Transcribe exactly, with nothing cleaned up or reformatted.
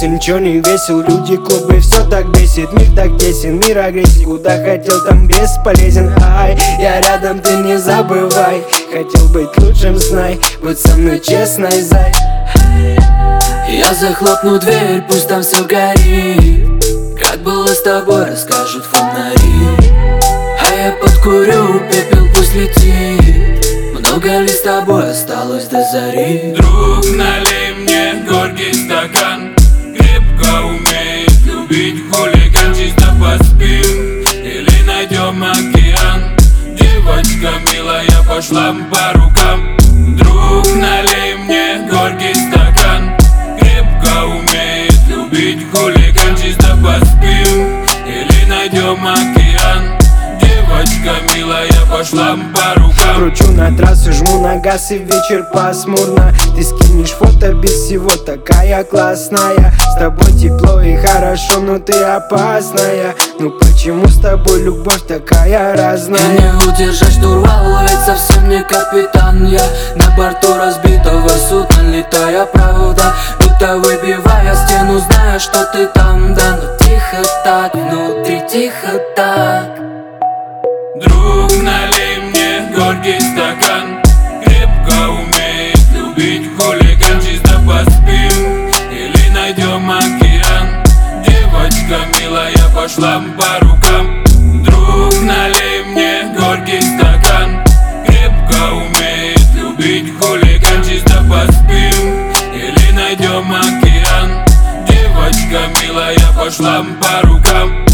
весел, ничего не весел. Люди, клубы, все так бесит. Мир так тесен, мир агрессив. Куда хотел, там бесполезен. Ай, я рядом, ты не забывай. Хотел быть лучшим, знай. Будь со мной честной, зай. Я захлопну дверь, пусть там все горит. Как было с тобой, расскажут фонари. А я подкурю, пепел пусть летит. Много ли с тобой осталось до зари? Друг, налей мне горький стакан. Крепко умеет любить хулиган. Чисто поспим или найдем океан. Девочка милая, пошла по рукам. Друг, налей мне горький стакан. Крепко умеет любить хулиган. Чисто поспим или найдем океан. Девочка милая, пошла по рукам. Кручу на трассу, жму на газ и вечер пасмурно. Ты скинешь фото без всего, такая классная. С тобой тепло и хорошо, но ты опасная. Ну почему с тобой любовь такая разная? И не удержать штурвал, ведь совсем не капитан. Я на борту разбитого судна, летая правда. Будто выбивая стену, зная, что ты там. Да, но тихо так, внутри тихо так. Друг, налей мне горький стакан. Крепко умеет любить хулиган. Чисто поспим или найдем океан. Девочка милая, пошла по рукам. Друг, налей мне горький стакан. Крепко умеет любить хулиган. Чисто поспим или найдем океан. Девочка милая, пошла по рукам.